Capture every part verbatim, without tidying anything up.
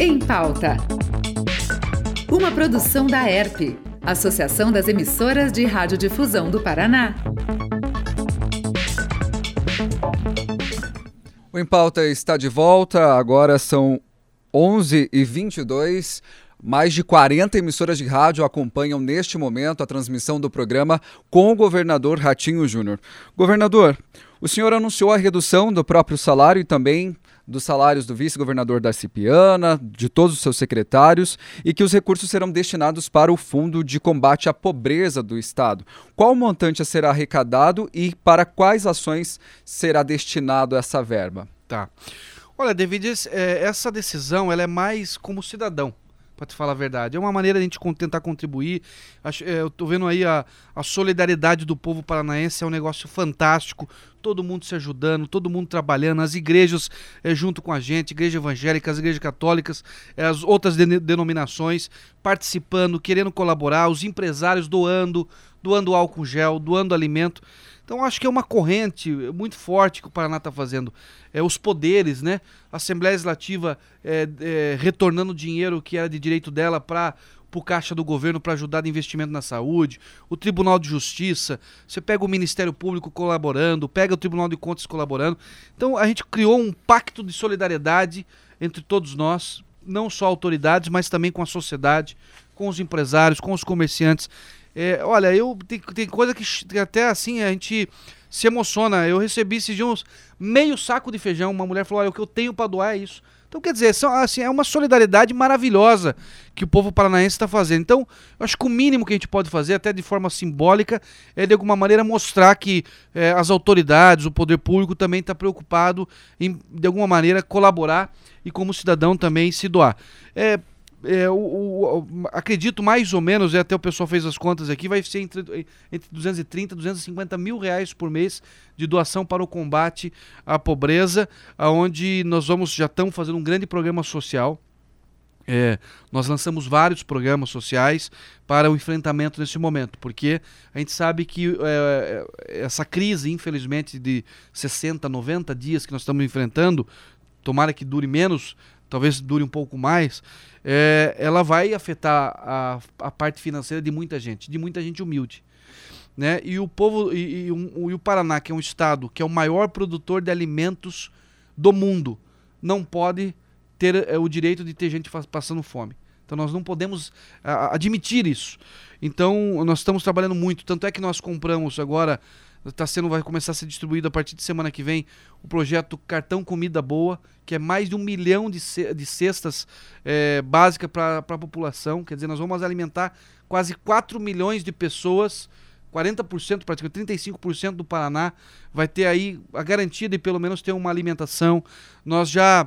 Em Pauta. Uma produção da E R P, Associação das Emissoras de Radiodifusão do Paraná. O Em Pauta está de volta, agora são onze e vinte e dois. Mais de quarenta emissoras de rádio acompanham neste momento a transmissão do programa com o governador Ratinho Júnior. Governador, o senhor anunciou a redução do próprio salário e também dos salários do vice-governador Darcy Piana, de todos os seus secretários, e que os recursos serão destinados para o Fundo de Combate à Pobreza do Estado. Qual montante será arrecadado e para quais ações será destinado essa verba? Tá. Olha, David, essa decisão ela é mais como cidadão, para te falar a verdade. É uma maneira de a gente tentar contribuir. Eu tô vendo aí a, a solidariedade do povo paranaense, é um negócio fantástico. Todo mundo se ajudando, todo mundo trabalhando, as igrejas é, junto com a gente, igreja evangélica, as igrejas católicas, é, as outras de, denominações participando, querendo colaborar, os empresários doando, doando álcool gel, doando alimento. Então acho que é uma corrente muito forte que o Paraná está fazendo. É, os poderes, né? A Assembleia Legislativa é, é, retornando dinheiro que era de direito dela para o caixa do governo para ajudar no investimento na saúde, o Tribunal de Justiça, você pega o Ministério Público colaborando, pega o Tribunal de Contas colaborando. Então a gente criou um pacto de solidariedade entre todos nós, não só autoridades, mas também com a sociedade, com os empresários, com os comerciantes. É, olha, eu tem, tem coisa que até assim a gente se emociona. Eu recebi esses dias uns meio saco de feijão. Uma mulher falou: olha, o que eu tenho para doar é isso. Então, quer dizer, são, assim, é uma solidariedade maravilhosa que o povo paranaense está fazendo. Então, eu acho que o mínimo que a gente pode fazer, até de forma simbólica, é de alguma maneira mostrar que é, as autoridades, o poder público também está preocupado em, de alguma maneira, colaborar e como cidadão também se doar. É, É, o, o, o, acredito mais ou menos, e até o pessoal fez as contas aqui, vai ser entre, entre duzentos e trinta e duzentos e cinquenta mil reais por mês de doação para o combate à pobreza, onde nós vamos, já estamos fazendo um grande programa social. É, nós lançamos vários programas sociais para o enfrentamento nesse momento, porque a gente sabe que é, essa crise, infelizmente, de sessenta, noventa dias que nós estamos enfrentando, tomara que dure menos, talvez dure um pouco mais, é, ela vai afetar a, a parte financeira de muita gente, de muita gente humilde, né? E o povo e, e, um, e o Paraná, que é um estado que é o maior produtor de alimentos do mundo, não pode ter é, o direito de ter gente passando fome. Então nós não podemos a, admitir isso. Então nós estamos trabalhando muito, tanto é que nós compramos agora, tá sendo, vai começar a ser distribuído a partir de semana que vem o projeto Cartão Comida Boa, que é mais de um milhão de, ce de cestas é, básicas para a população. Quer dizer, nós vamos alimentar quase quatro milhões de pessoas, quarenta por cento, praticamente trinta e cinco por cento do Paraná vai ter aí a garantia de pelo menos ter uma alimentação. Nós já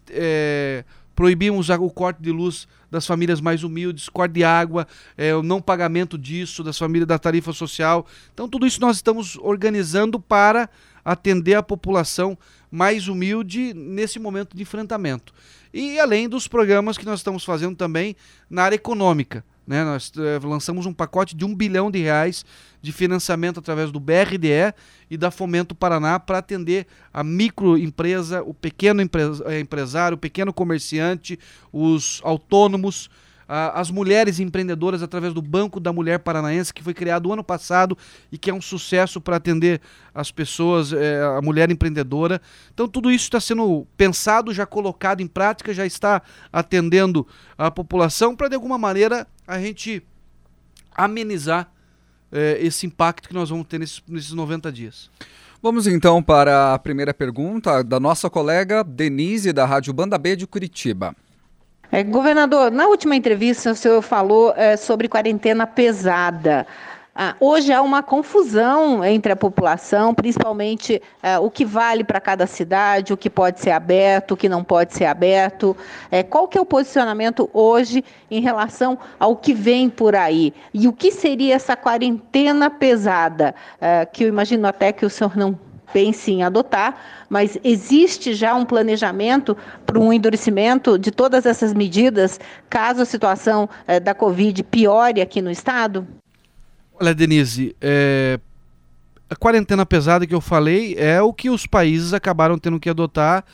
é, proibimos o corte de luz das famílias mais humildes, corte de água, é, o não pagamento disso, das famílias da tarifa social. Então tudo isso nós estamos organizando para atender a população mais humilde nesse momento de enfrentamento. E além dos programas que nós estamos fazendo também na área econômica, né? Nós é, lançamos um pacote de um bilhão de reais de financiamento através do B R D E e da Fomento Paraná para atender a microempresa, o pequeno empresário, o pequeno comerciante, os autônomos, a, as mulheres empreendedoras através do Banco da Mulher Paranaense, que foi criado o ano passado e que é um sucesso para atender as pessoas, é, a mulher empreendedora. Então tudo isso está sendo pensado, já colocado em prática, já está atendendo a população para de alguma maneira a gente amenizar é, esse impacto que nós vamos ter nesses, nesses noventa dias. Vamos então para a primeira pergunta da nossa colega Denise, da Rádio Banda B de Curitiba. É, governador, na última entrevista o senhor falou é, sobre quarentena pesada. Ah, hoje há uma confusão entre a população, principalmente é, o que vale para cada cidade, o que pode ser aberto, o que não pode ser aberto. É, qual que é o posicionamento hoje em relação ao que vem por aí? E o que seria essa quarentena pesada, é, que eu imagino até que o senhor não pense em adotar, mas existe já um planejamento para um endurecimento de todas essas medidas, caso a situação é, da Covid piore aqui no estado? Olha, Denise, é, a quarentena pesada que eu falei é o que os países acabaram tendo que adotar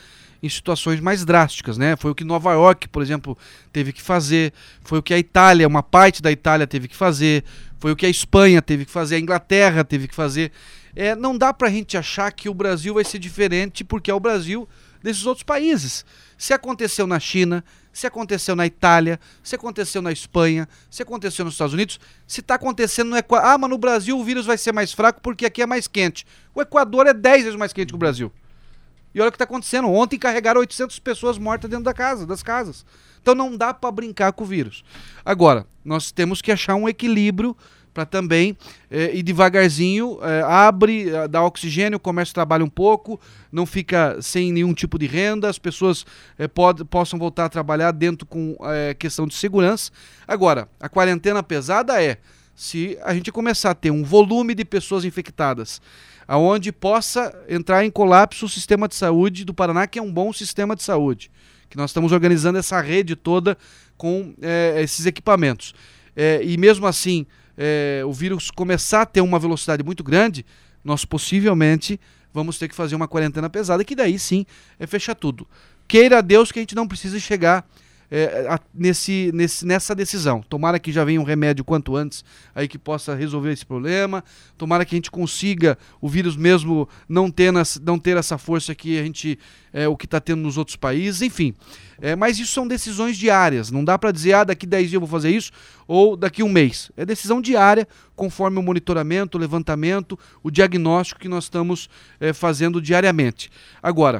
em situações mais drásticas, né? Foi o que Nova York, por exemplo, teve que fazer, foi o que a Itália, uma parte da Itália teve que fazer, foi o que a Espanha teve que fazer, a Inglaterra teve que fazer. É, não dá pra gente achar que o Brasil vai ser diferente porque é o Brasil desses outros países. Se aconteceu na China, se aconteceu na Itália, se aconteceu na Espanha, se aconteceu nos Estados Unidos, se está acontecendo no Equador. Ah, mas no Brasil o vírus vai ser mais fraco porque aqui é mais quente. O Equador é dez vezes mais quente que o Brasil. E olha o que está acontecendo. Ontem carregaram oitocentas pessoas mortas dentro da casa, das casas. Então não dá para brincar com o vírus. Agora, nós temos que achar um equilíbrio para também é, ir devagarzinho, é, abre, dá oxigênio, o comércio trabalha um pouco, não fica sem nenhum tipo de renda, as pessoas é, pod, possam voltar a trabalhar dentro com é, questão de segurança. Agora, a quarentena pesada é se a gente começar a ter um volume de pessoas infectadas, aonde possa entrar em colapso o sistema de saúde do Paraná, que é um bom sistema de saúde, que nós estamos organizando essa rede toda com é, esses equipamentos. É, e mesmo assim, É, o vírus começar a ter uma velocidade muito grande, nós possivelmente vamos ter que fazer uma quarentena pesada, que daí sim é fechar tudo. Queira Deus que a gente não precise chegar é, a, nesse, nesse, nessa decisão. Tomara que já venha um remédio quanto antes aí que possa resolver esse problema. Tomara que a gente consiga o vírus mesmo não ter, nas, não ter essa força que a gente é, o que está tendo nos outros países, enfim. É, mas isso são decisões diárias. Não dá para dizer, ah, daqui dez dias eu vou fazer isso ou daqui um mês. É decisão diária, conforme o monitoramento, o levantamento, o diagnóstico que nós estamos é, fazendo diariamente. Agora,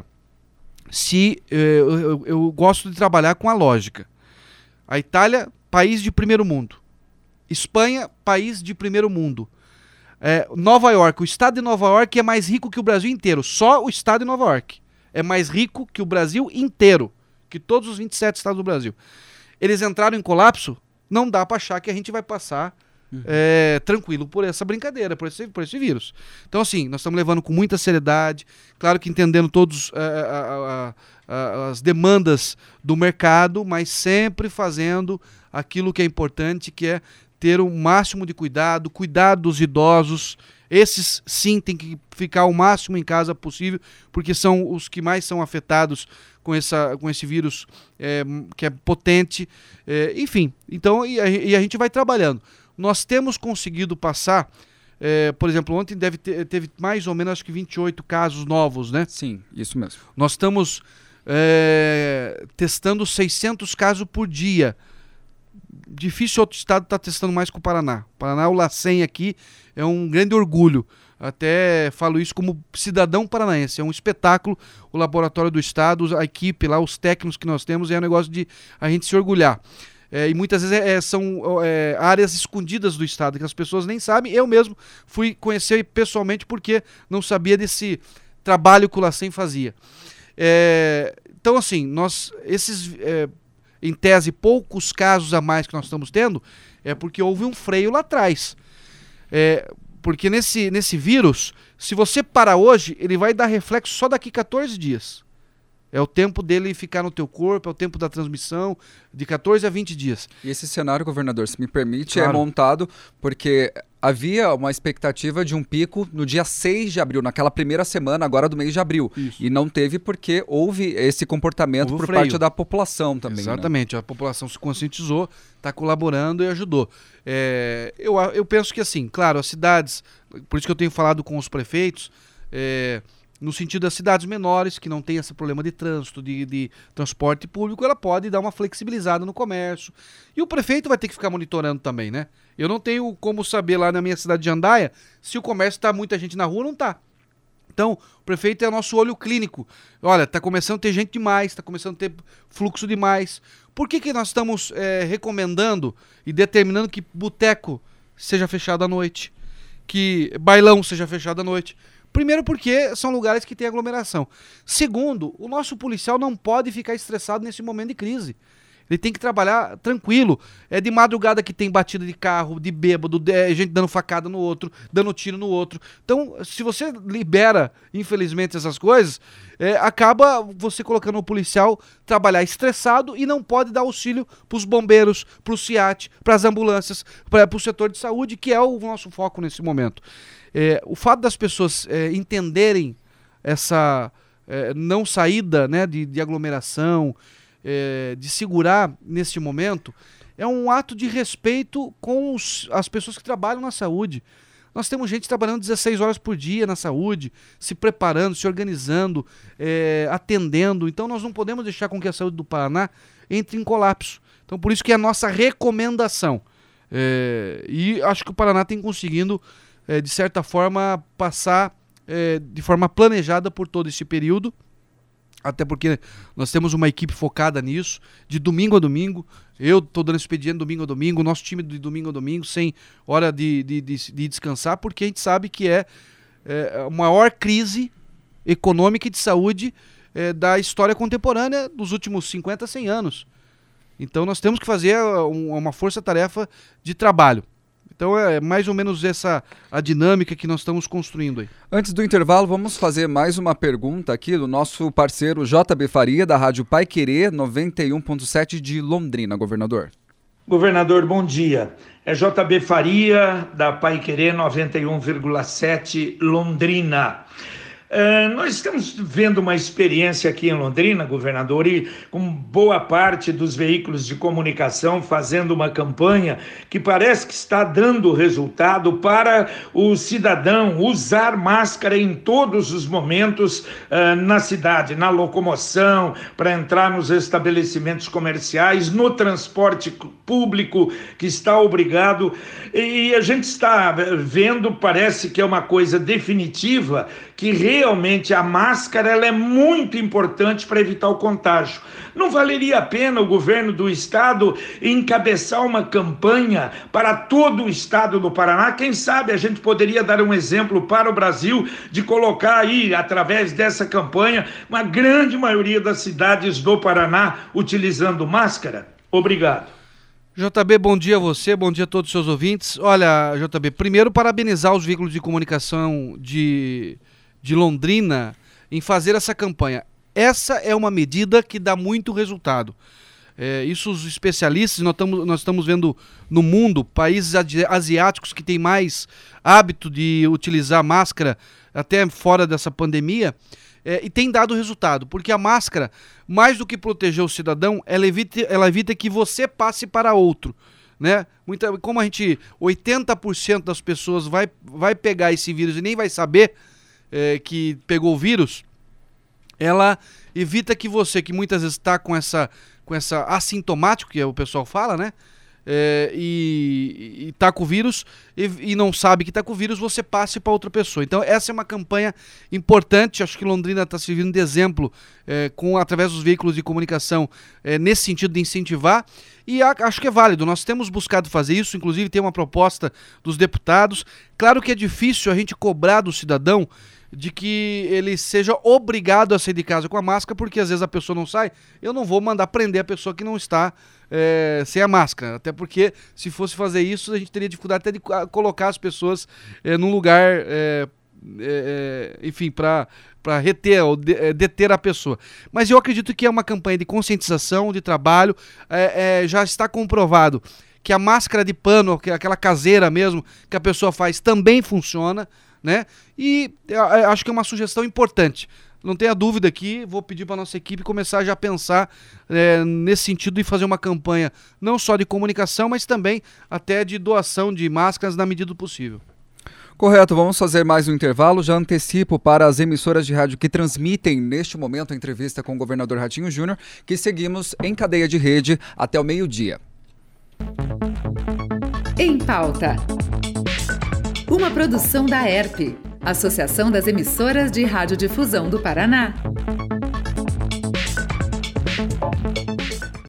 se eh, eu, eu gosto de trabalhar com a lógica. A Itália, país de primeiro mundo. Espanha, país de primeiro mundo. É, Nova York, o estado de Nova York é mais rico que o Brasil inteiro. Só o estado de Nova York é mais rico que o Brasil inteiro, que todos os vinte e sete estados do Brasil. Eles entraram em colapso, não dá para achar que a gente vai passar Uhum. É, tranquilo por essa brincadeira, por esse, por esse vírus. Então assim, nós estamos levando com muita seriedade, claro que entendendo todas as demandas do mercado, mas sempre fazendo aquilo que é importante, que é ter o máximo de cuidado, cuidar dos idosos. Esses sim tem que ficar o máximo em casa possível, porque são os que mais são afetados com, essa, com esse vírus é, que é potente, é, enfim, então e a, e a gente vai trabalhando. Nós temos conseguido passar, é, por exemplo, ontem deve ter, teve mais ou menos acho que vinte e oito casos novos, né? Sim, isso mesmo. Nós estamos é, testando seiscentos casos por dia. Difícil outro estado estar tá testando mais que o Paraná. O Paraná, o LACEN aqui, é um grande orgulho. Até falo isso como cidadão paranaense. É um espetáculo, o laboratório do estado, a equipe lá, os técnicos que nós temos, é um negócio de a gente se orgulhar. É, e muitas vezes é, são é, áreas escondidas do estado, que as pessoas nem sabem. Eu mesmo fui conhecer pessoalmente porque não sabia desse trabalho que o LACEN fazia. É, então, assim, nós, esses, é, em tese, poucos casos a mais que nós estamos tendo, é porque houve um freio lá atrás. É, porque nesse, nesse vírus, se você parar hoje, ele vai dar reflexo só daqui quatorze dias. É o tempo dele ficar no teu corpo, é o tempo da transmissão, de quatorze a vinte dias. E esse cenário, governador, se me permite, Claro. é montado porque havia uma expectativa de um pico no dia seis de abril, naquela primeira semana agora do mês de abril. Isso. E não teve porque houve esse comportamento Houve por freio. parte da população também. Exatamente, né? A população se conscientizou, está colaborando e ajudou. É, eu, eu penso que assim, claro, as cidades, por isso que eu tenho falado com os prefeitos, é, no sentido das cidades menores, que não tem esse problema de trânsito, de, de transporte público, ela pode dar uma flexibilizada no comércio. E o prefeito vai ter que ficar monitorando também, né? Eu não tenho como saber lá na minha cidade de Jandaia se o comércio está muita gente na rua ou não está. Então, o prefeito é o nosso olho clínico. Olha, está começando a ter gente demais, está começando a ter fluxo demais. Por que que nós estamos é, recomendando e determinando que boteco seja fechado à noite? Que bailão seja fechado à noite? Primeiro porque são lugares que tem aglomeração. Segundo, o nosso policial não pode ficar estressado nesse momento de crise. Ele tem que trabalhar tranquilo. É de madrugada que tem batida de carro, de bêbado, de, gente dando facada no outro, dando tiro no outro. Então, se você libera, infelizmente, essas coisas, é, acaba você colocando o policial trabalhar estressado e não pode dar auxílio para os bombeiros, para o SIAT, para as ambulâncias, para o setor de saúde, que é o nosso foco nesse momento. É, o fato das pessoas é, entenderem essa, é, não saída, né, de, de aglomeração, é, de segurar neste momento, é um ato de respeito com os, as pessoas que trabalham na saúde. Nós temos gente trabalhando dezesseis horas por dia na saúde, se preparando, se organizando, é, atendendo. Então nós não podemos deixar com que a saúde do Paraná entre em colapso. Então por isso que é a nossa recomendação. É, e acho que o Paraná tem conseguindo, é, de certa forma, passar é, de forma planejada por todo esse período. Até porque nós temos uma equipe focada nisso, de domingo a domingo. Eu estou dando expediente domingo a domingo, o nosso time de domingo a domingo, sem hora de, de, de, de descansar, porque a gente sabe que é, é a maior crise econômica e de saúde é, da história contemporânea dos últimos cinquenta, cem anos. Então nós temos que fazer uma força-tarefa de trabalho. Então é mais ou menos essa a dinâmica que nós estamos construindo aí. Antes do intervalo, vamos fazer mais uma pergunta aqui do nosso parceiro J B Faria, da Rádio Paiquerê noventa e um ponto sete de Londrina, governador. Governador, bom dia. É J B Faria, da Paiquerê noventa e um vírgula sete Londrina. Uh, nós estamos vendo uma experiência aqui em Londrina, governador, e com boa parte dos veículos de comunicação fazendo uma campanha que parece que está dando resultado para o cidadão usar máscara em todos os momentos uh, na cidade, na locomoção, para entrar nos estabelecimentos comerciais, no transporte público que está obrigado. E a gente está vendo, parece que é uma coisa definitiva, que realmente a máscara ela é muito importante para evitar o contágio. Não valeria a pena o governo do estado encabeçar uma campanha para todo o estado do Paraná? Quem sabe a gente poderia dar um exemplo para o Brasil de colocar aí, através dessa campanha, uma grande maioria das cidades do Paraná utilizando máscara? Obrigado. J B, bom dia a você, bom dia a todos os seus ouvintes. Olha, J B, primeiro parabenizar os veículos de comunicação de... de Londrina em fazer essa campanha. Essa é uma medida que dá muito resultado. É, isso os especialistas, nós estamos, nós estamos vendo no mundo, países asiáticos que têm mais hábito de utilizar máscara até fora dessa pandemia, é, e tem dado resultado, porque a máscara, mais do que proteger o cidadão, ela evita, ela evita que você passe para outro. Né? Muita, como a gente, oitenta por cento das pessoas vai, vai pegar esse vírus e nem vai saber É, que pegou o vírus, ela evita que você, que muitas vezes está com essa, com essa assintomático, que o pessoal fala, né? É, e está com o vírus e, e não sabe que está com o vírus, você passe para outra pessoa. Então essa é uma campanha importante, acho que Londrina está servindo de exemplo é, com, através dos veículos de comunicação é, nesse sentido de incentivar, e a, acho que é válido. Nós temos buscado fazer isso, inclusive tem uma proposta dos deputados. Claro que é difícil a gente cobrar do cidadão de que ele seja obrigado a sair de casa com a máscara, porque às vezes a pessoa não sai. Eu não vou mandar prender a pessoa que não está é, sem a máscara, até porque se fosse fazer isso a gente teria dificuldade até de colocar as pessoas é, num lugar, é, é, enfim, para para reter ou de, é, deter a pessoa. Mas eu acredito que é uma campanha de conscientização, de trabalho, é, é, já está comprovado que a máscara de pano, aquela caseira mesmo que a pessoa faz, também funciona, né? E acho que é uma sugestão importante. Não tenha dúvida aqui, vou pedir para a nossa equipe começar já a pensar é, nesse sentido e fazer uma campanha não só de comunicação, mas também até de doação de máscaras na medida do possível. Correto, vamos fazer mais um intervalo. Já antecipo para as emissoras de rádio que transmitem neste momento a entrevista com o governador Ratinho Júnior, que seguimos em cadeia de rede até o meio-dia. Em Pauta. Uma produção da E R P, Associação das Emissoras de Radiodifusão do Paraná.